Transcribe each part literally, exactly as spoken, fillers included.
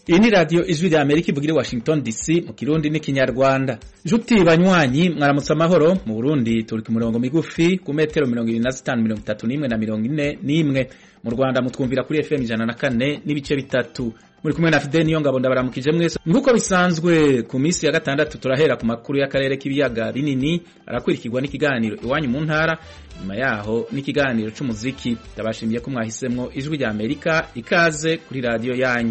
Iyi ni radio Ijwi rya Amerika ivugira i Washington D C mu Kirundi n'ikinyarwanda. Juti banywanyi mwaramutse amahoro. Mu Burundi turi ku murongo migufi ku metero mirongo irindwi na zitanu mirongo itatu n'imwe na mirongo ine n'imwe. Mu Rwanda mutwumvira kuri F M ijana na kane n'ibice bitatu. Muri kumwe na Fidel niyo ngabo ndabaramukije mwese. Nkuko bisanzwe ku minsi ya gatandatu turahera ku makuru y'akarere k'ibiyaga binini arakurikirwa n'ikiganiro iwanyu mu ntara, nyuma yaho n'ikiganiro c'umuziki. Ndabashimiye ko mwahisemwo Ijwi rya Amerika, ikaze kuri radio yanyu.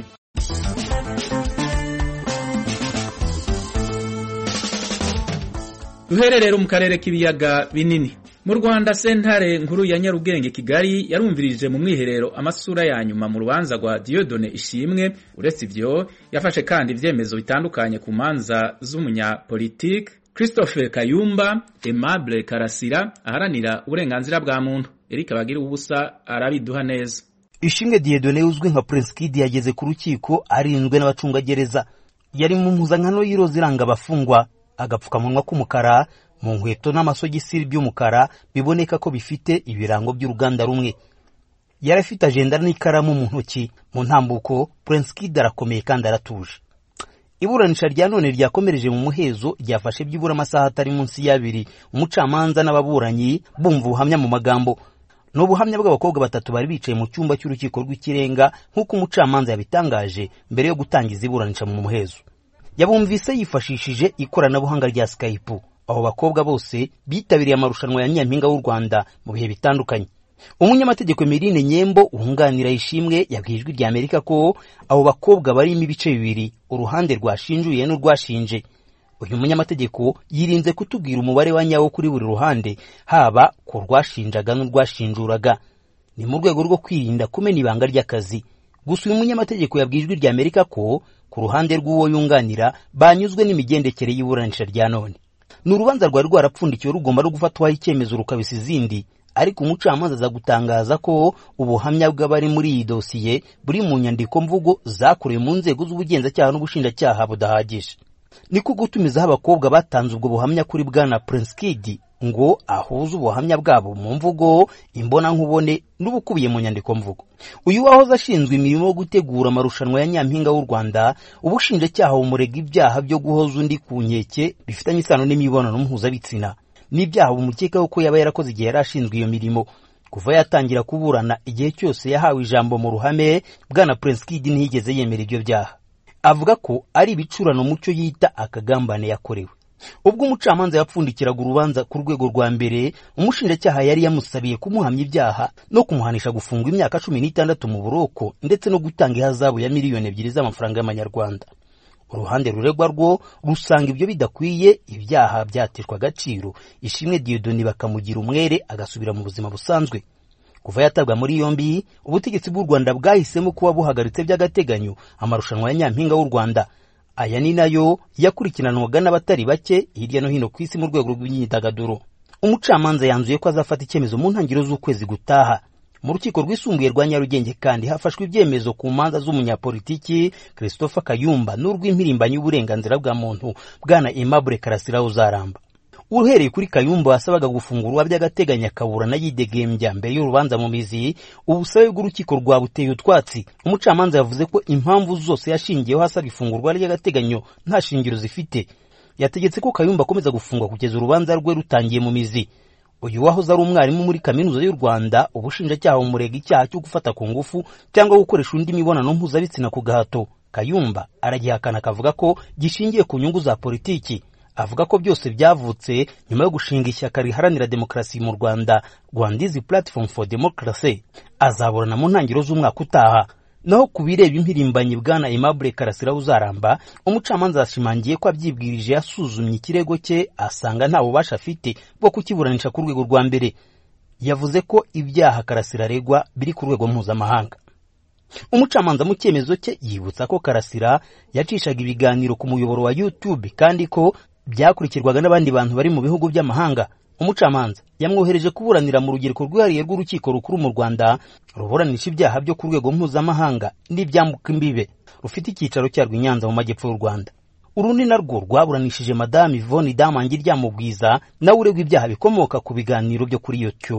Duhererero mu karere k'ibiyaga binini. Mu Rwanda sentare nkuru ya Nyarugenge Kigali yarumvirije mu mwiherero amasura ya nyuma mu rubanza rwa Dieudonné Ishimwe. Uretse ivyo yafashe kandi ivyemezo bitandukanye ku manza z'umunyapolitike Christophe Kayumba, Aimable Karasira aharanira uburenganzira bwa muntu. Eric Bagira ubusa arabiduha neza. Ishimwe Dieudonné uzwi nka Prince Kid yageze ku rukiko arinzwe n'abacungagereza. Yari mu mpuzankano y'iroza iranga abafungwa, agapfukamunwa k'umukara, mu nkweto n'amasogisi by'umukara biboneka ko bifite ibirango by'uruganda rumwe. Yari afite agenda n'ikaramu mu ntoki. Mu ntambuko Prince Kid arakomeye kandi aratuje. Iburanisha rya none ryakomereje mu muhezo ryafashe byibura amasaha atari munsi y'abiri. Umucamanza n'ababuranyi bumva ubuhamya mu magambo. N'ubuhamya bw'abakobwa batatu bari bicaye mu cyumba cy'urukiko rw'ikirenga nk'uko umucamanza yabitangaje mbere yo gutangiza iburanisha mu muhezo. Yabumvise yifashishije ikoranabuhanga rya Skype. Abo bakobwa bose bitabiriye amarushanwa ya Nyampinga w'u Rwanda mu bihe bitandukanye. Umunyamategeko Emeline Nyembo uhunganira Ishimwe yabwiye Ijwi rya Amerika ko abo bakobwa bari mu bice bibiri, uruhande rwashinjuye n'urwashinje. Uyu munyamategeko yirinze kutubwira umubare wa nyawo kuri buri ruhande, haba ku rwashinjaga n'urwashinjuraga. Ni mu rwego rwo kwirinda kumena ibanga ry'akazi. Gusa uyu munyamategeko yabwiye Ijwi rya Amerika ko ku ruhande rw'uwo yunganira banyuzwe n'imigendekere y'iburanisha rya none. N'urubanza rwari rwarapfundikiwe rugomba no gufatwaho icyemezo rukabisa izindi, ariko umucamanza aza gutangaza ko ubuhamya bw'abari muri iyi dosiye buri mu nyandiko mvugo zakorewe mu nzego z'ubugenzacyaha n'ubushinjacyaha budahagije. Niko gutumizaho abakobwa batanze ubwo buhamya kuri bwana Prince Kid ngo ahuze ubuhamya bwabo mu mvugo imbona nkubone n'ubukubiye mu nyandiko mvugo. Uyu wahoze ashinzwe imirimo yo gutegura amarushanwa ya Nyampinga w'u Rwanda, ubushinjacyaha bumurega ibyaha byo guhoza undi ku nkeke bifitanye isano n'imibonano mpuzabitsina. N'ibyaha bumukekaho ko yaba yarakoze igihe yari ashinzwe iyo mirimo. Kuva yatangira kuburana igihe cyose yahawe ijambo mu ruhame, bwana Prince Kid ntiyigeze yemera ibyo byaha. Avuga ko ari ibicurano mucyo yita akagambane yakorewe. Ubwo umucamanza yapfundikiraga urubanza ku rwego rwa mbere, umushinjacyaha yari yamusabiye kumuhamya ibyaha no kumuhanisha gufungwa imyaka cumi n'itandatu mu buroko ndetse no gutanga ihazabu ya miliyoni ebyiri z'amafaranga y'amanyarwanda. Uruhande ruregwa rwo rusanga ibyo bidakwiye, ibyaha byatishwa agaciro, Ishimwe Dieudonné bakamugira umwere agasubira mu buzima busanzwe. Kuva yatabwa muri yombi, ubutegetsi bw'u Rwanda bwahisemo kuba buhagaritse by'agateganyo amarushanwa ya Nyampinga w'u Rwanda. Aya ni nayo yakurikiranwaga n'abatari bake hirya no hino ku isi mu rwego rw'imyidagaduro. Umucamanza yanzuye ko azafata icyemezo mu ntangiriro z'ukwezi gutaha. Mu rukiko rwisumbuye rwa Nyarugenge kandi hafashwe ibyemezo ku manza z'umunyapolitiki Christophe Kayumba n'urw'impirimbanyi y'uburenganzira bwa muntu bwana Aimable Karasira uzaramba. Uhereye kuri Kayumba wasabaga gufungurwa by'agateganya kaburana yidegembya mbere y'urubanza mu mizi, ubusabe bw'urukiko rwabuteye utwatsi. Umucamanza yavuze ko impamvu zose yashingiyeho hasaba ifungurwa ry'agateganyo nta shingiro zifite. Yategetse ko Kayumba akomeza gufungwa kugeza urubanza rwe rutangiye mu mizi. Uyu wahoze ari umwarimu muri kaminuza y'u Rwanda, ubushinjacyaha bumurega icyaha cyo gufata ku ngufu cyangwa gukoresha undi mibonano mpuzabitsina ku gahato. Kayumba aragihakana akavuga ko gishingiye ku nyungu za politiki. Avuga ko byose byavutse nyuma yo gushinga ishyaka riharanira demokarasi mu Rwanda, Rwandizi Platform for Democracy. Azaburana mu ntangiriro z'umwaka utaha. Naho kubireba impirimbanyi bwana Aimable Karasira uzaramba, umucamanza ashimangiye ko abyibwirije yasuzumye ikirego cye asanga nta bubasha afite bwo kukiburanisha ku rwego rwa mbere. Yavuze ko ibyaha Karasira aregwa biri ku rwego mpuzamahanga. Umucamanza mu cyemezo cye yibutsa ko Karasira yacishaga ibiganiro ku muyoboro wa YouTube kandi ko byakurikirwaga n'abandi bantu bari mu bihugu by'amahanga. Umucamanza yamwohereje kuburanira mu rugereko rwihariye rw'urukiko rukuru mu Rwanda ruburanisha ibyaha byo ku rwego mpuzamahanga n'ibyambuka imbibe, rufite icyicaro cyarwo i Nyanza mu majyepfo y'u Rwanda. Urundi narwo rwaburanishije Madame Yvonne Damangi Ryamubwiza nawe uregwa ibyaha bikomoka ku biganiro byo kuri YouTube.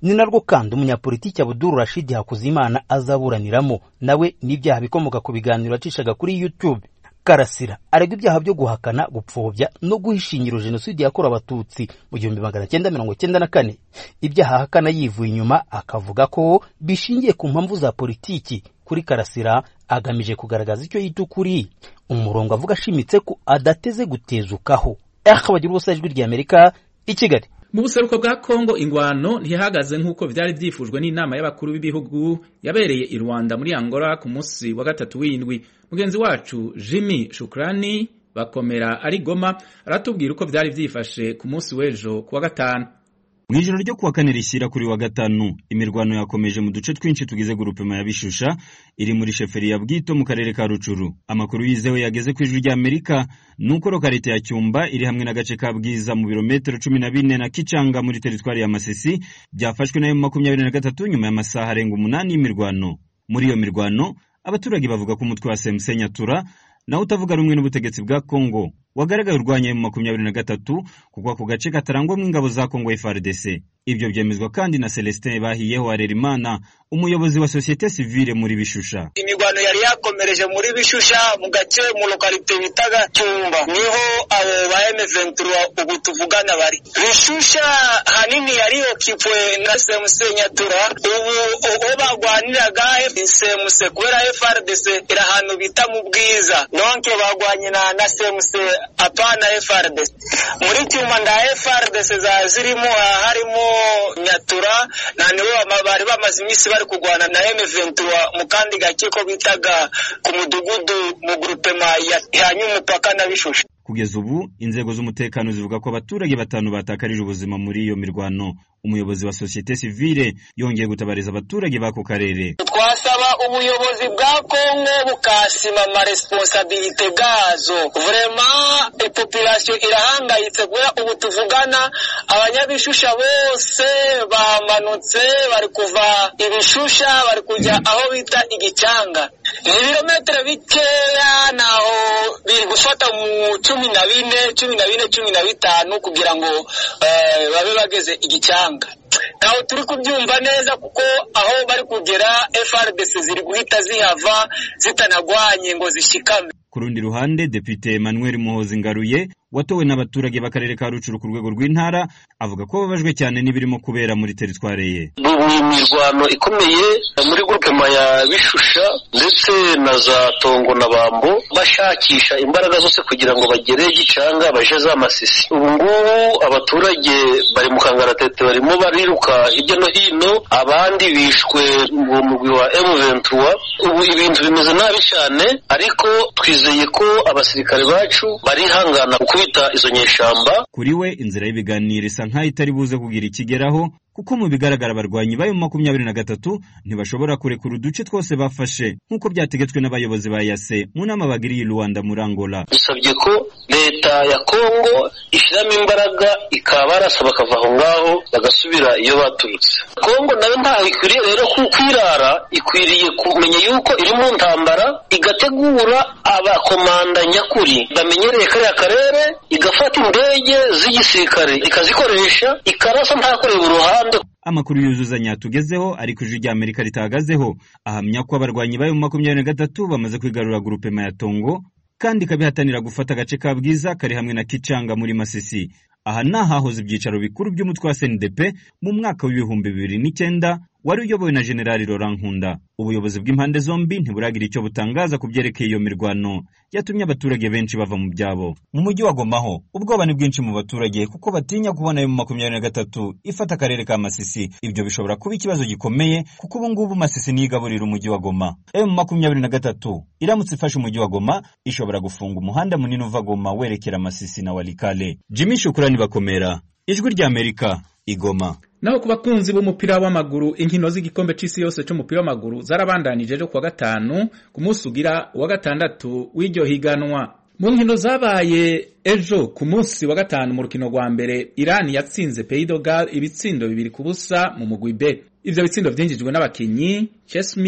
ni narwo kandi umunyapolitiki Abdul Rashid Hakuzimana azaburaniramo, nawe n'ibyaha bikomoka ku biganiro acishaga kuri YouTube. Karasira aregwa ibyaha byo guhakana, gupfobya no guhishingiro jenoside yakorewe abatutsi mu gihumbi magana cyenda mirongo cyenda na kane. Ibyaha ahakana yivuye inyuma, akavuga ko bishingiye ku mpamvu za politiki. Kuri Karasira agamije kugaragaza icyo yita ukuri, umurongo avuga ashimitse ko adateze gutezukaho. Akabagira ubusa ijwi ry'Amerika i Kigali. Mu buseruko bwa Kongo ingwano ntihagaze nk'uko byari byifujwe n'inama y'abakuru b'ibihugu yabereye i Rwanda muri Angola ku munsi wa gatatu w'indwi. Mugenzi wacu Jimmy Shukrani bakomera ari Goma aratubwira uko byari byifashe ku munsi w'ejo kuwa gatanu. Mwijoro ryo kuwa kane rishyira kuri wa gatanu, imirwano yakomeje mu duce twinshi tugize groupement ya Bishusha iri muri sheferi ya Bwito mu karere ka Rucuru. Amakuru yizewe yageze ku ijwi ry'Amerika nuko lokalite ya Cyumba iri hamwe n'agace ka Bwiza mu birometero cumi na bine na Kicanga muri teritwari ya Masisi byafashwe na makumyabiri na gatatu nyuma y'amasaha arenga umunani y'imirwano. Muri iyo mirwano abaturage bavuga ko umutwe wa S M C Nyatura na utavuga rumwe n'ubutegetsi bwa Kongo wagaragaye urwanya mu makumyabiri na gatatu kuko ako gace katarangwa mu ingabo za Kongo F A R D C. Ibyo byemezwa kandi na Celestin Bahiyeho Harerimana, umuyobozi wa societe civile muri Bishusha. Imigwano yari yakomereje muri Bishusha mu gace mu lokalite bitaga Cyumba, niho abo ba M vingt-trois ubu tuvugana bari. Bishusha hanini yari okipwe na S M C Nyatura, ubu ubu bagwaniraga S M C kubera F A R D C ira hano bita mu Bwiza, donc bagwanye na na S M C apana F A R D C. Muri Cyumba nda F A R D C za zirimo harimo Nyatura na niwe bari bamaze imisi bari kugwana na M vingt-trois mu kandi gake ko bitaga ku mudugudu mu groupement ya Nyumupaka na Bishusha. Kugeza ubu inzego z'umutekano zivuga ko abaturage batanu batakarije ubuzima muri iyo mirwano. Umuyobozi wa societe civile yongeye gutabariza abaturage bako karere. Twasaba ubuyobozi bwa Kongo bukasima ma responsabilité gazo. Vraiment e population irahangayitse kubera ubu tuvugana abanyabishusha bose bamanutse bari kuva Ibishusha bari kujya aho bita Igicanga. Ni birometero bikeya naho biri gufata mu cumi na bine cumi na bine cumi na bitanu kugira ngo eh, babe bageze Igicanga. Naho turi kubyumva neza kuko aho bari kugera F A R D C ziri guhita zihava zitanagwanye ngo zishikame. Ku rundi ruhande Depute Emmanuel Muhozi Ngaruye watowe n'abaturage b'akarere ka Rucuru ku rwego rw'intara avuga ko babajwe cyane n'ibirimo kubera muri teritware ye. Imirwano ikomeye muri groupement ya Bishusha ndetse na za Tongo na Bambo bashakisha imbaraga zose kugira ngo bagere Gicanga baje za Masisi. Ubu ngubu abaturage bari mu kangaratete barimo bariruka hirya no hino, abandi bishwe mu mugwi wa M vingt-trois. Ubu ibintu bimeze nabi cyane, ariko twizeye ko abasirikare bacu bari hangana kubita izo nyeshamba. Kuri we inzira y'ibiganiro isa nkaho itari buze kugira ikigeraho kuko mu bigaragara abarwanyi bayo makumyabiri na gatatu ntibashobora kurekura uduce twose bafashe nk'uko byategetswe n'abayobozi ba Yase mu nama bagiriye i Rwanda muri Angola. Dusabye ko leta ya Kongo ishyiramo imbaraga ikabarasa bakava aho ngaho bagasubira iyo baturutse. Kongo nayo ntaho ikwiriye rero kwirara, ikwiriye kumenya yuko iri mu ntambara, igategura abakomanda nyakuri bamenyereye kariya karere, igafata indege z'igisirikare ikazikoresha, ikarasa nta kureba uruhande. Amakuru yuzuzanya tugezeho ariko ijwi ry'Amerika ritahagazeho ahamya ko abarwanyi bayo makumyabiri na gatatu bamaze kwigarura groupement ya Tongo kandi kabihatanira gufata agace ka Bwiza kari hamwe na Kicanga muri Masisi. Aha nahahoze ibyicaro bikuru by'umutwe wa S N D P mu mwaka w'ibihumbi bibiri n'icyenda wari uyobowe na General Laurent Nkunda. Ubuyobozi bw'impande zombi ntiburagira icyo butangaza kubyerekeye iyo mirwano yatumye abaturage benshi bava mu byabo. Mu mujyi wa Goma ho ubwoba ni bwinshi mu baturage kuko batinya kubona yo makumyabiri na gatatu ifata akarere ka Masisi. Ibyo bishobora kuba ikibazo gikomeye kuko ubu ngubu Masisi nigaburira umujyi wa Goma. M makumyabiri na gatatu iramutse ifashe umujyi wa Goma ishobora gufunga umuhanda munini uva Goma werekera Masisi na Walikale. Jimmy Shukrani bakomera, ijwi ry'Amerika, Igoma. Naho ku bakunzi b'umupira w'amaguru, inkino z'igikombe c'isi yose c'umupira w'amaguru zarabandanije ejo kuwa gatanu ku munsi ugira wa gatandatu w'iryo higanwa. Mu nkino zabaye ejo ku munsi wa gatanu mu rukino rwa mbere, Iran yatsinze Pays de Galles ibitsindo bibiri ku busa mu mugwi B. Ivyo bitsindo vyinjijwe n'abakinyi Chesmi,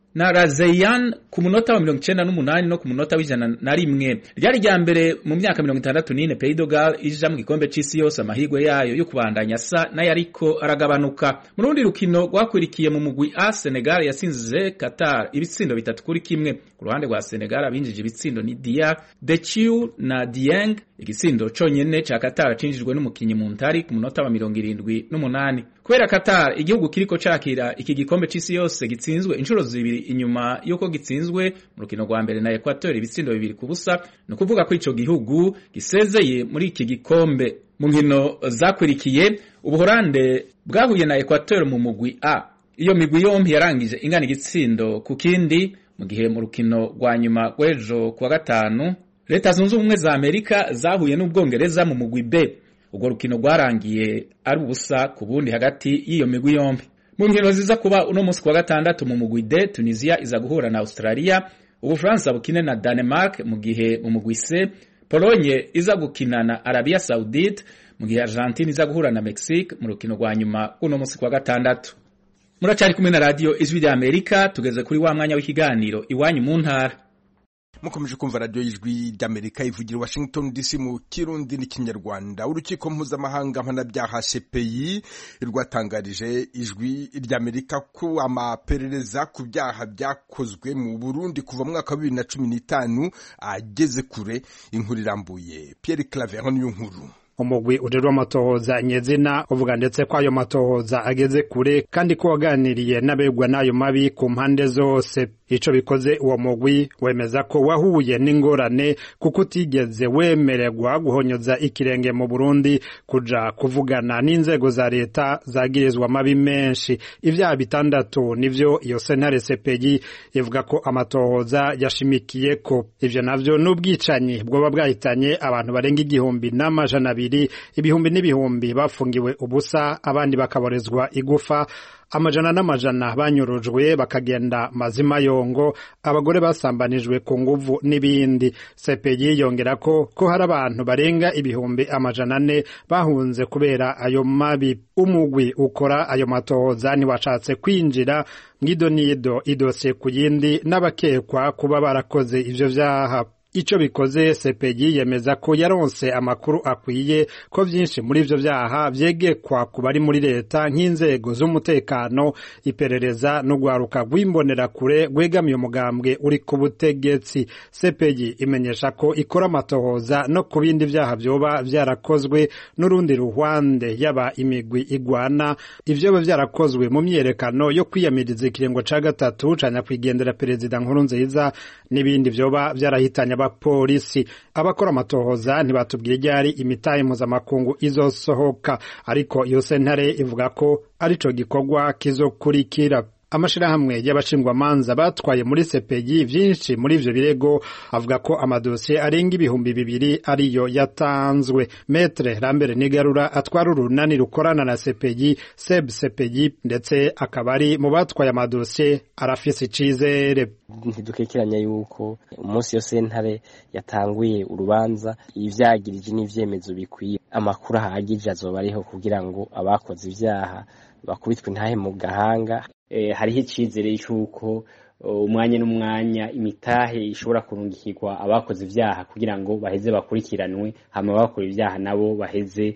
na Razeyan ku munota wa mirongo icenda n'umunani no ku munota w'ijana na rimwe. Ryari rya mbere mu myaka mirongo itandatu n'ine Pays de Galles ija mu gikombe c'isi yose amahirwe yayo yo kubandanya sa n'ayariko aragabanuka. Mu rundi rukino rwakwirikiye mu mugwi A, Senegal yasinze Qatar ibitsindo bitatu kuri kimwe. Ku ruhande rwa Senegal abinjije ibitsindo ni Dia Dechiu na Dieng. Igisindo conyene ca Qatar cinjijwe n'umukinyi Muntari ku munota wa mirongo irindwi n'umunani. Kubera Qatar igihugu kiriko cakira iki gikombe c'isi yose gitsinzwe inshuro zibiri inyuma yuko gitsinzwe mu rukino rwa mbere na Equateur ibitsindo bibiri ku busa, no kuvuga ko ico gihugu gisezeye muri iki gikombe. Mu nkino zakwirikiye Ubuholande bwahuye na Equateur mu mugwi A. Iyo migwi yompi yarangije ingana igitsindo ku kindi, mu gihe mu rukino rwa nyuma rw'ejo kuwa gatanu Leta Zunze Ubumwe za Amerika zahuye n'Ubwongereza mu mugwi B. Ubwo rukino rwarangiye ari ubusa ku bundi hagati y'iyo migwi yombi. Mu nkino ziza kuba uno munsi kuwa gatandatu mu mugwi D, Tunisia iza guhura na Australia, Ubufaransa bukine na Denmark, mu gihe mu mugwi C Pologne iza gukina na Arabia Saudite, mu gihe Argentine iza guhura na Mexique mu rukino rwa nyuma uno munsi kuwa gatandatu. Muracari kumwe na radio Ijwi rya Amerika, tugeze kuri wa mwanya w'ikiganiro iwanyu mu ntara. Mukomeje kumva radio Ijwi ry'Amerika ivugira Washington D C mu Kirundi n'ikinyarwanda. Urukiko mpuzamahanga mpanabyaha C P I rwatangarije Ijwi ry'Amerika ko amaperereza ku byaha byakozwe mu Burundi kuva mu mwaka wa bibiri na cumi n'itanu ageze kure. Inkuru irambuye Pierre Claver niyo nkuru. Umugwi ujejwe amatohoza nyezina uvuga ndetse ko ayo matohoza ageze kure kandi ko waganiriye n'abegwa n'ayo mabi ku mpande zose. Ico bikoze uwo mugwi wemeza ko wahuye n'ingorane kuko utigeze wemererwa guhonyoza ikirenge mu Burundi kuja kuvugana n'inzego za leta zagirizwa mabi menshi. Ivyaha bitandatu nivyo iyo sentare C P I ivuga ko amatohoza yashimikiye ko. Ivyo navyo n'ubwicanyi bwoba bwahitanye abantu barenga igihumbi n'amajana abiri, ibihumbi n'ibihumbi bafungiwe ubusa, abandi bakaborezwa igufa, amajana n'amajana banyurujwe bakagenda mazima yongo, abagore basambanijwe ku nguvu n'ibindi. C P I yongera ko ko hari abantu barenga ibihumbi amajana ane bahunze kubera ayo mabi. Umugwi ukora ayo matohoza ni washatse kwinjira mw'idonido idose ku yindi n'abakekwa kuba barakoze ivyo vyaha. Ico bikoze C P I yemeza ko yaronse amakuru akwiye ko vyinshi muri ivyo vyaha vyegekwa ku bari muri leta nk'inzego z'umutekano, iperereza no gwaruka rw'imbonera kure gwegamiye umugambwe uri ku butegetsi. C P I imenyesha ko ikora amatohoza no ku bindi vyaha vyoba vyarakozwe n'urundi ruhande yaba imigwi igwana, ivyo vyarakozwe mu myerekano yo kwiyamiriza ikirengo ca gatatu ca nyakwigendera Perezida Nkurunziza n'ibindi vyoba vyarahitanye abapolisi. Abakora amatohoza ntibatubwiye ryari imitahe mpuzamakungu izosohoka, ariko iyo sentare ivuga ko arico gikorwa kizokurikira. Amashirahamwe y'abashingwamanza batwaye muri C P I vyinshi muri ivyo birego avuga ko amadosiye arenga ibihumbi bibiri ariyo yatanzwe. Maître Lambert Nigarura atwara urunani rukorana na C P I Seb C P I ndetse akabari mu batwaye amadosiye arafise icizere. Ntidukekeranya yuko umunsi yo sentare yatanguye urubanza ivyagirije n'ivyemezo bikwiye, amakuru ahagije azoba ariho kugira ngo abakoze ivyaha bakubitwe ntahe mu gahanga. Eh, hariho icizere cyuko umwanya n'umwanya imitahe ishobora kurungikirwa abakoze ivyaha kugira ngo baheze bakurikiranwe, hama bakora ivyaha nabo baheze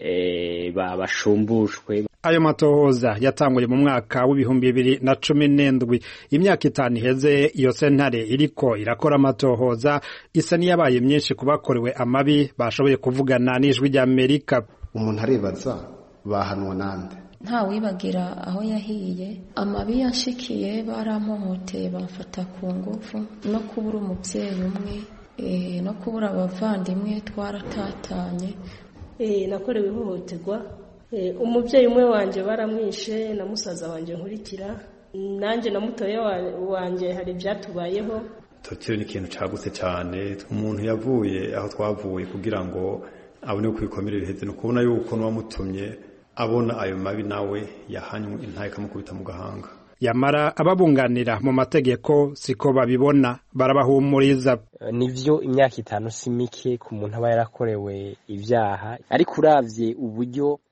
eh, bashumbushwe. Ayo matohoza yatanguye mu mwaka w'ibihumbi bibiri na cumi n'indwi. Imyaka itanu iheze iyo sentare iriko irakora amatohoza isa niyabaye myinshi kubakorewe amabi bashoboye kuvugana n'Ijwi ry'Amerika. Umuntu arebaza bahanwa nande? Nta wibagira aho yahiye. Amabi yanshikiye baramuhoteye bamfata ku ngufu, no kubura umuvyeyi umwe, eh no kubura abavandimwe twaratatanye. Eh nakorewe ihohoterwa. Eh umuvyeyi umwe wanje baramwishe na musaza wanje nkurikira, nanje na mutoye wanje hari byatubayeho. Tokyo ni ikintu cagutse cyane. Umuntu yavuye aho twavuye kugira ngo abone kwikomera biheze, no kubona yuko n'uwamutumye abona ayo mabi nawe yahanywe intaye kamukubita mu gahanga. Yamara ababunganira mu mategeko siko babibona, barabahumuriza. Nivyo imyaka itanu simike ku muntu aba yarakorewe ivyaha, ariko uravye uburyo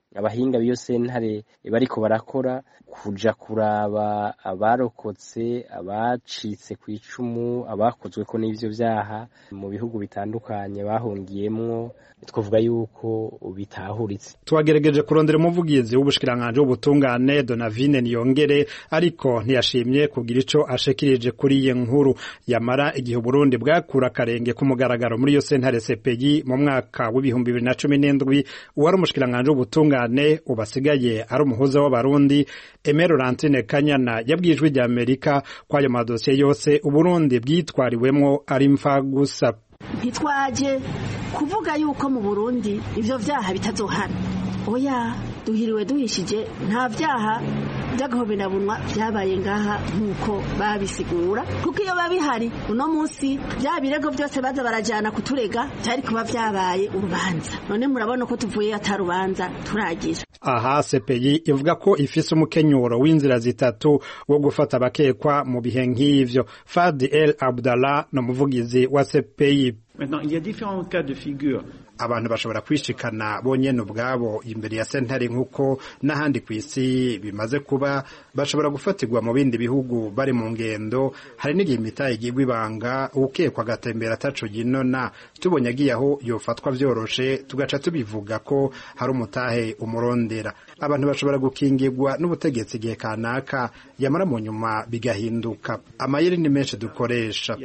abahinga b'iyo sentare bariko barakora kuja kuraba abarokotse abacitse ku icumu abakozweko n'ivyo vyaha mu bihugu bitandukanye bahungiyemwo twavuga yuko bitahuritse. Twagerageje kurondera umuvugizi w'ubushikiranganje w'ubutungane Donavine Niyongere ariko ntiyashimye kugira ico ashikirije kuri iyi nkuru. Yamara igihe Burundi bwakura karenge ku mugaragaro muri iyo sentare C P I mu mwaka w'ibihumbi bibiri na cumi n'indwi uwari umushikiranganje w'ubutungane ubasigaye ari umuhuza w'abarundi Aimé Laurentine Kanyana yabwijwe rya Amerika kwa ayo madosiye yose Uburundi bwitwariwemwo ari mfa gusa. Ntitwaje kuvuga yuko mu Burundi ivyo vyaha bitazohana. Oya duhiriwe duhishije nta vyaha by'agahoberabunwa byabaye ngaha nkuko babisigura kuko iyo babihari uno munsi bya birego byose baza barajana kuturega cyari kuba vyabaye urubanza. None murabona ko tuvuye atarubanza turagira. Aha C P I ivuga ko ifise umukenyuro w'inzira zitatu wo gufata abakekwa mu bihe nk'ivyo. Fadi El Abdallah no muvugizi wa C P I. Maintenant, il y a différents cas de figure. Abantu bashobora kwishikana bonyene ubwabo imbere ya sentare nkuko n'ahandi kw'isi bimaze kuba bashobora gufatirwa mu bindi bihugu bari mu ngendo. Hari n'igihe imitahe igirwa ibanga ukekwa agatembera ataco ginona tubonye agiye aho yofatwa vyoroshe tugaca tubivuga ko hari umutahe umurondera. Abantu bashobora gukingirwa n'ubutegetsi igihe kanaka yamara mu nyuma bigahinduka. Amayeri ni menshi dukoresha.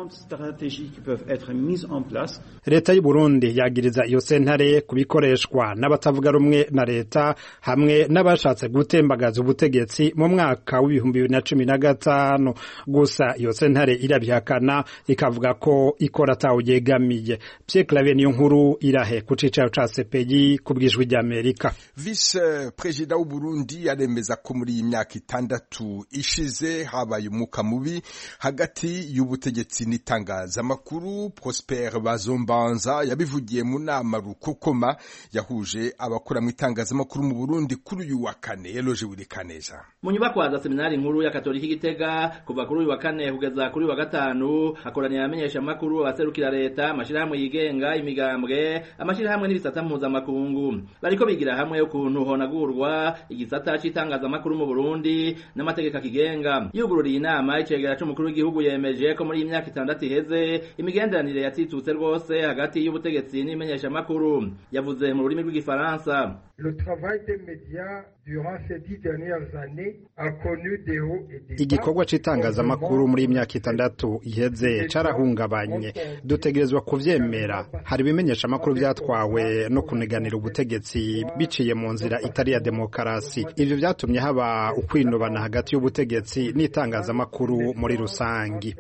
Leta y'u Burundi yagiriza iyo sentare kubikoreshwa n'abatavuga rumwe na leta hamwe n'abashatse gutembagaza ubutegetsi mu mwaka w'ibihumbi bibiri na cumi na gatanu. Gusa iyo sentare irabihakana ikavuga ko ikora atawuyegamiye. Pierre Claver niyo nkuru irahe ku cicaro ca C P I kubwijwe rya Amerika. Vice President w'u Burundi yaremeza ko muri iyi myaka itandatu ishize habaye umuka mubi hagati y'ubutegetsi n'itangazamakuru. Prosper Bazombanza yabivugiye mu nama rukokoma yahuje abakora mu itangazamakuru mu Burundi kuri uyu wa kane. Eloge Wirikaneza mu nyubako za seminari nkuru ya Katolika Gitega kuva kuri uyu wa kane kugeza kuri uyu wa gatanu hakoraniye amenyesha makuru abaserukira leta amashirahamwe yigenga imigambwe amashirahamwe n'ibisata mpuzamakungu bariko bigira hamwe ukuntu honagurwa igisata cy'itangazamakuru mu Burundi n'amategeko kigenga. Yugururiye inama icegera c'umukuru w'igihugu yemeje ko muri iyi myaka itandatu iheze imigenderanire yatitutse rwose hagati y'ubutegetsi n'imenyesha makuru. Yavuze mu rurimi rw'igifaransa. Le travail des médias durant ces dix dernières années a connu des hauts et des bas. Igikorwa c'itangazamakuru muri imyaka itandatu iheze carahungabanye dutegerezwa kuvyemera. Hari bimenyesha makuru byatwawe no kuneganira ubutegetsi biciye mu nzira itari ya demokarasi. Ivyo vyatumye haba ukwinubana hagati y'ubutegetsi n'itangazamakuru muri rusangi.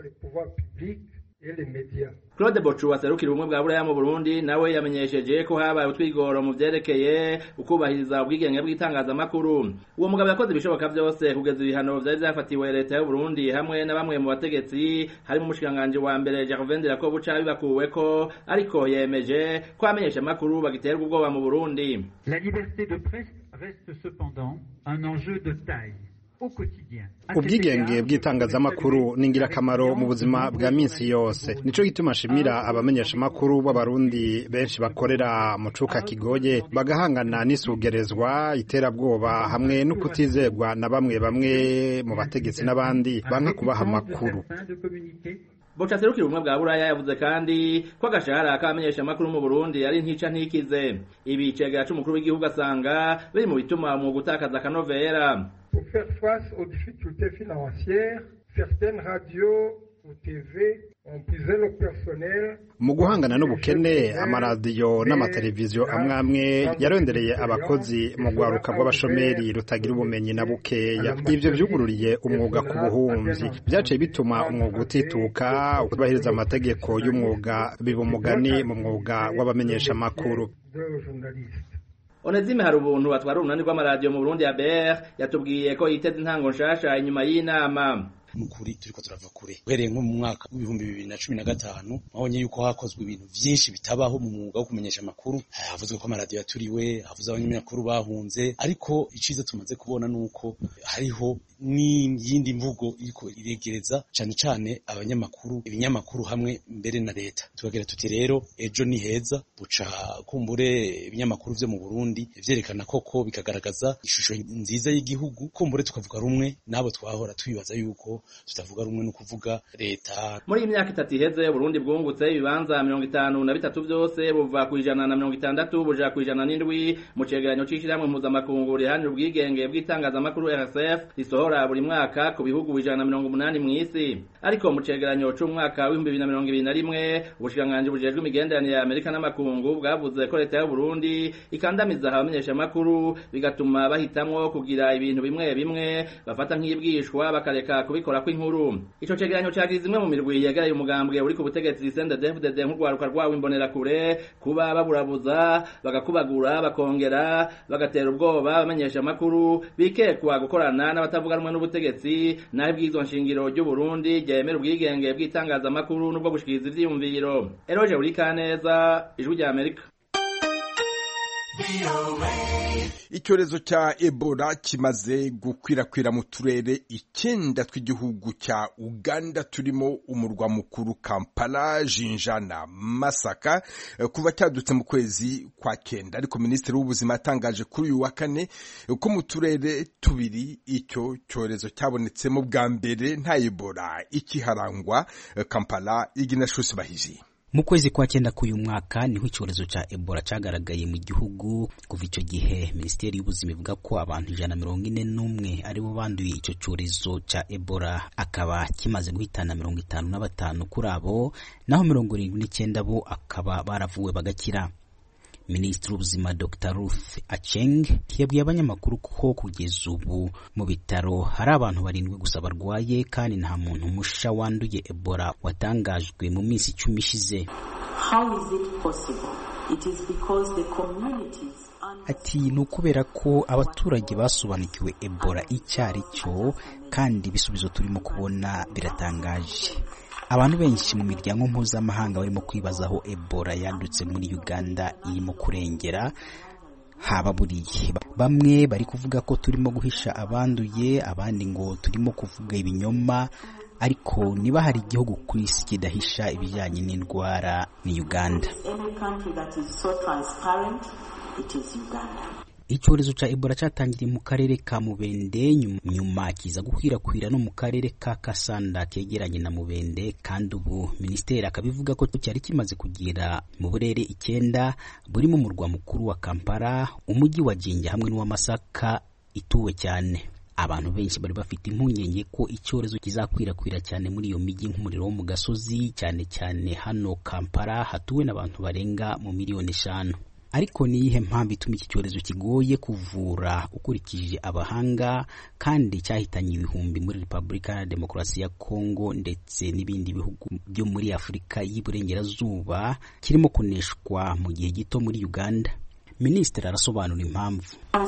Claude Bochu aserukira ubumwe bwa Buraya mu Burundi nawe yamenyesheje ko habaye utwigoro mu vyerekeye ukubahiriza ubwigenge bw'itangazamakuru. Uwo mugabo yakoze ibishoboka byose kugeza ibihano vyari vyafatiwe leta y'u Burundi hamwe na bamwe mu bategetsi harimo umushikanganje wa mbere Gervain Delacour buca bibakuweko, ariko yemeje ko amenyesha amakuru bagiterwa ubwoba mu Burundi. La liberté de presse reste cependant un enjeu de taille. Ubwigenge bw'itangazamakuru ni ingirakamaro mu buzima bwa minsi yose. Nico gituma shimira abamenyesha makuru b'abarundi benshi bakorera mu cuka kigoye bagahangana n'isugerezwa iterabwoba hamwe no kutizegwa na bamwe bamwe mu bategetsi n'abandi banka kubaha makuru. Bocha serukira ubumwe bwa Buraya yavuze kandi ko agashahara k'abamenyesha makuru mu Burundi ari ntica ntikize. Ibi cegera c'umukuru w'igihugu asanga biri mu bituma mu gutakaza akanovera. Pour faire face aux difficultés financières, certaines radios ou T V ont puisé le personnel. Mu guhangana n'ubukene amaradiyo n'amateleviziyo amwe amwe yarondereye abakozi mu gwaruka rw'abashomeri rutagira ubumenyi na bukeya. Ivyo vyugururiye umwuga ku buhumvyi byaciye bituma umwuga utituka ubahiriza amategeko y'umwuga biba umugani mu mwuga w'abamenyesha makuru. Onezime hari ubuntu batwara urunani rw'amaradiyo mu Burundi ya B R yatubwiye ko yiteze intango nshasha inyuma y'inama. n'ukuri turiko turava kure uhereye nko mu mwaka w'ibihumbi bibiri na cumi na gatanu mabonye yuko hakozwe ibintu vyinshi bitabaho mu mwuga wo kumenyesha amakuru, havuzwe ko amaradiyo yaturiwe, havuze abanyamakuru bahunze, ariko iciza tumaze kubona nuko hariho n'iyindi mvugo iriko iregereza cane cane abanyamakuru, ibinyamakuru hamwe mbere na leta. Tukagira tuti rero ejo ni heza, buca kumbure ibinyamakuru vyo mu Burundi vyerekana koko bikagaragaza ishusho nziza y'igihugu, kumbure tukavuga rumwe nabo twahora twibaza yuko tutavuga rumwe no kuvuga leta. Muri imyaka itatu iheze Burundi bwungutse ibibanza mirongo itanu na bitatu vyose buva ku ijana na mirongo itandatu buja ku ijana n'indwi mu cegeranyo c'ishirahamwe mpuzamakungu riharanira ubwigenge bw'itangazamakuru R S F risohora buri mwaka ku bihugu ijana na mirongo umunani mw'isi. Ariko mu cegeranyo c'umwaka w'ibihumbi bibiri na mirongo ibiri na rimwe ubushikiranganji bujejwe imigenderanire ya Amerika n'amakungu bwavuze ko leta y'u Burundi ikandamiza abamenyesha amakuru bigatuma bahitamwo kugira ibintu bimwe bimwe bafata nk'ibwishwa bakareka kubikora kw'inkuru. Ico cegeranyo cagize imwe mu mirwi yegereye umugambwe uri ku butegetsi C N D D F D D nk'urwaruka rwawo imbonerakure kuba baburabuza bagakubagura bakongera bagatera ubwoba abamenyesha amakuru bikekwa gukorana n'abatavuga rumwe n'ubutegetsi naho bw'izo nshingiro ry'u Burundi ryemera ubwigenge bw'itangazamakuru n'ubwo gushikiriza ivyiyumviro. Eroje Urikaneza, Ijwi rya Amerika. Icyorezo cya Ebola kimaze gukwirakwira mu turere icyenda tw'igihugu cya Uganda turimo umurwa mukuru Kampala, Jinja na Masaka kuva cyadutse mu kwezi kwa kenda. Ariko Minisitiri w'Ubuzima yatangaje kuri uyu wa kane ko mu turere tubiri icyo cyorezo cyabonetsemo bwa mbere nta Ebola ikiharangwa. Kampala, Ignatius Bahizi. Mu kwezi kwa cyenda k'uyu mwaka niho icyorezo ca Ebola cagaragaye mu gihugu. Kuva ico gihe Minisiteri y'Ubuzima ivuga ko abantu ijana na mirongo ine n'umwe aribo banduye ico cyorezo ca Ebola, akaba kimaze guhitana mirongo itanu na batanu kuri abo, naho mirongo irindwi n'icyenda bo akaba baravuwe bagakira. Minisitiri w'Ubuzima Doctor Ruth Acheng yabwiye abanyamakuru ko kugeza ubu mu bitaro hari abantu barindwi gusa barwaye kandi nta muntu musha wanduye Ebola watangajwe mu minsi icumi ishize. How is it possible? It is because the communities. Ati ni ukubera ko abaturage basobanukiwe Ebola icyari cyo, kandi ibisubizo turimo kubona biratangaje. Abantu benshi mu miryango mpuzamahanga barimo kwibaza aho Ebola yandutse muri Uganda irimo kurengera haba buriye. Bamwe bari kuvuga ko turimo guhisha abanduye, abandi ngo turimo kuvuga ibinyoma, ariko niba hari igihugu ku isi kidahisha ibijyanye n'indwara ni Uganda. Icyorezo ca Ebola catangiriye mu karere ka Mubende, nyuma kiza gukwirakwira no mu karere ka Kasanda kegeranye na Mubende, kandi ubu Minisiteri akabivuga ko cyari kimaze kugira mu burere icyenda burimo umurwa mukuru wa Kampala, umujyi wa Jinja hamwe n'uwa Masaka ituwe cyane. Abantu benshi bari bafite impungenge ko icyorezo kizakwirakwira cyane muri iyo mijyi nk'umuriro wo mu gasozi, cyane cyane hano Kampala hatuwe n'abantu barenga mu miliyoni eshanu. Ariko ni iyihe mpamvu ituma iki cyorezo kigoye kuvura ukurikije abahanga, kandi cyahitanye ibihumbi muri Repubulika ya Demokarasi ya Kongo ndetse n'ibindi bihugu byo muri Afurika y'Iburengerazuba kirimo kuneshwa mu gihe gito muri Uganda? Minisitiri arasobanura impamvu.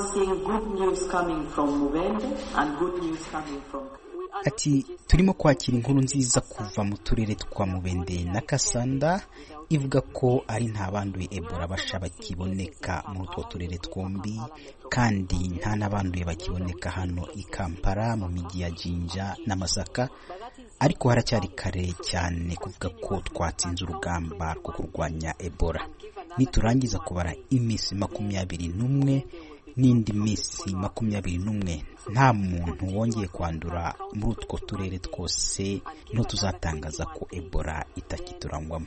Ati turimo kwakira inkuru nziza kuva mu turere twa Mubende na Kasanda ivuga ko ari nta banduye Ebola basha bakiboneka muri utwo turere twombi, kandi nta n'abanduye bakiboneka hano i Kampala mu migi ya Jinja na Masaka. Ariko haracyari kare cyane kuvuga ko twatsinze urugamba rwo kurwanya Ebola. Niturangiza kubara iminsi makumyabiri n'umwe n'indi minsi makumyabiri n'umwe nta muntu wongeye kwandura muri utwo turere twose, no tuzatangaza ko Ebola itakiturangwamo.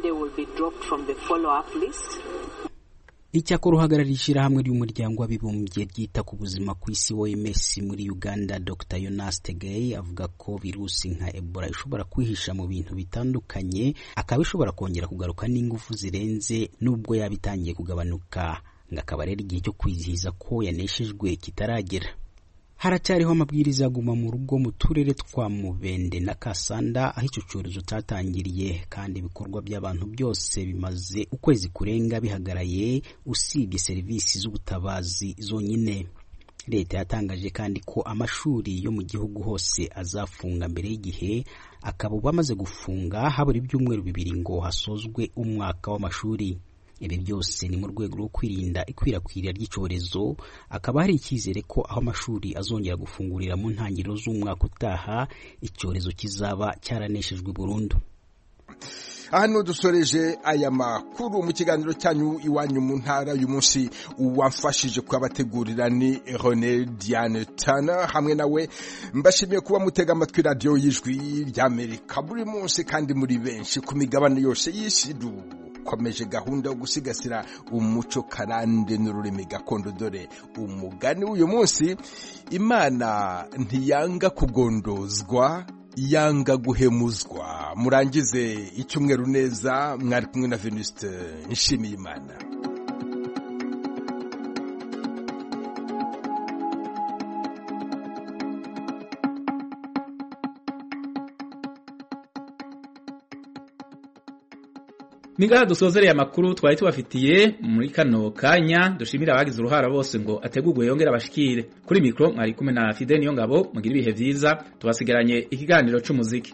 Icyakora uhagarariye ishyirahamwe ry'umuryango w'abibumbye ryita ku buzima ku isi O M S muri Uganda, Doctor Jonas Tegey, avuga ko virusi nka Ebola ishobora kwihisha mu bintu bitandukanye, akaba ishobora kongera kugaruka n'ingufu zirenze nubwo yabitangiye kugabanuka, ngakaba rero igihe cyo kwizihiza ko yaneshejwe kitaragera. Haracyariho amabwiriza aguma mu rugo mu turere twa Mubende na Kasanda aho icyo cyorezo cyatangiriye, kandi ibikorwa by'abantu byose bimaze ukwezi kurenga bihagaraye usibye serivisi z'ubutabazi zonyine. leta yatangaje kandi ko amashuri yo mu gihugu hose azafunga mbere y'igihe, akaba bamaze gufunga habura ibyumweru bibiri ngo hasozwe umwaka w'amashuri. Ibi byose ni mu rwego rwo kwirinda ikwirakwira ry'icyorezo, akaba hari icyizere ko aho amashuri azongera gufungurira mu ntangiriro z'umwaka utaha icyorezo kizaba cyaraneshejwe burundu. Hano dusoreje aya makuru mu kiganiro cyanyu iwanyu mu ntara. Uyu munsi wamfashije kubategurira ni René Diane Tana, hamwe nawe mbashimiye kuba mutega amatwi radio y'Ijwi ry'Amerika buri munsi kandi muri benshi ku migabane yose y'isi. Dukomeje gahunda yo gusigasira umuco karande n'ururimi gakondo. Dore umugani w'uyu munsi: Imana ntiyanga kugondozwa, yanga guhemuzwa. Murangize icyumweru neza. Mwari kumwe na Venuste Nshimiyimana. Niga dusozereye amakuru twari tubafitiye muri kano kanya. Dushimira abagize uruhara bose ngo ategurwe yongera abashikire. Kuri mikro mwari kumwe na Fidel Niyongabo. Mugira ibihe vyiza. Tubasigaranye ikiganiro c'umuziki.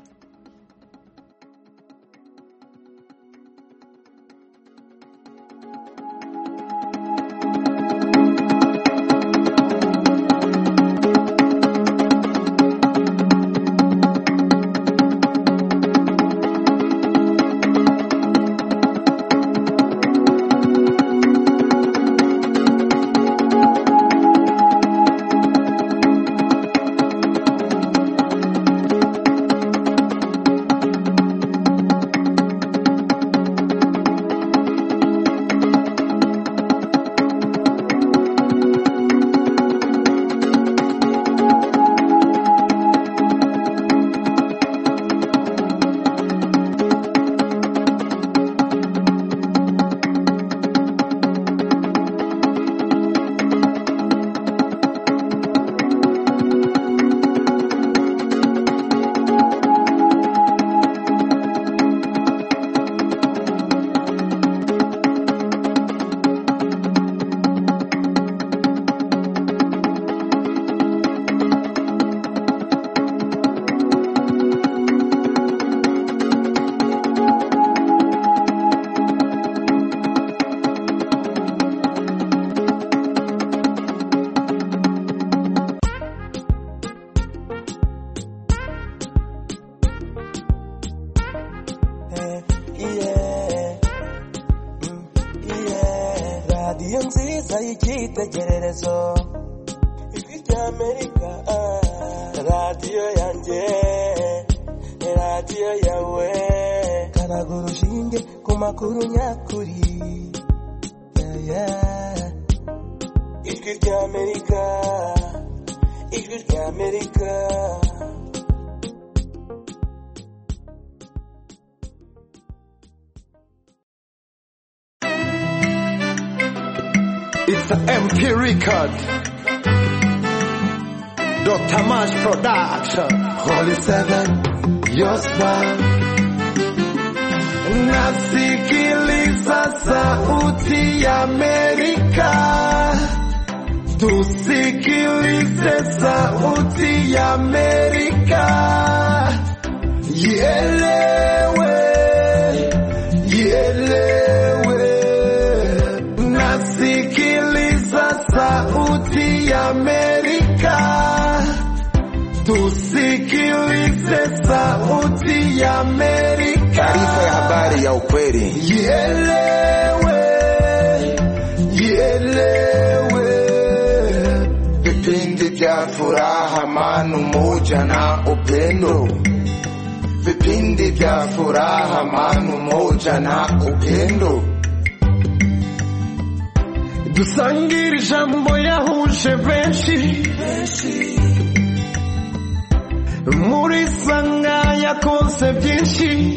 It's an M P record. Doctor Mash Production. Holy Seven, your smile. Nasikiliza sauti ya Amerika. Tusikilize sauti ya Amerika. Ielewe, ielewe. Nasikiliza sauti ya Amerika. Tusikilize sauti ya Amerika. Taarifa ya habari ya ukweli. Ielewe, ielewe. Vipindi vya furaha, amani, umoja na upendo. Vipindi vya furaha, amani, umoja na upendo. Dusangire ijambo yahuje benshi. Muri sanga yakonse byinshi.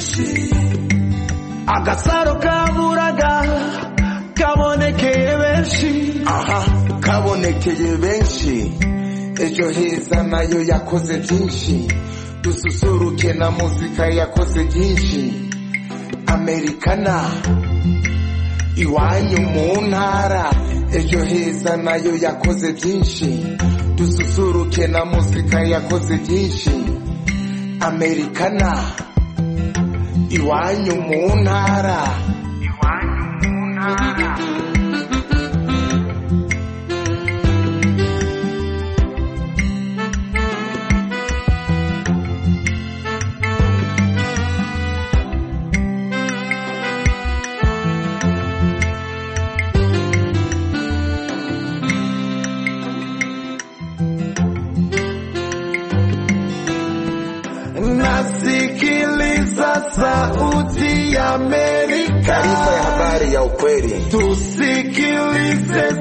Agasaro kaburaga kabonekeye benshi. Aha, kabonekeye benshi. Ejo heza nayo yakoze byinshi. Dususuruke na muzika yakoze byinshi. Americana, iwanyu mu ntara. Ejo ejo heza nayo yakoze byinshi, dususuruke na muzika yakoze byinshi. Americana iwanyu mu ntara, iwanyu mu ntara. Nasikiliza Sauti ya Amerika, taarifa ya habari ya ukweli. Tusikilize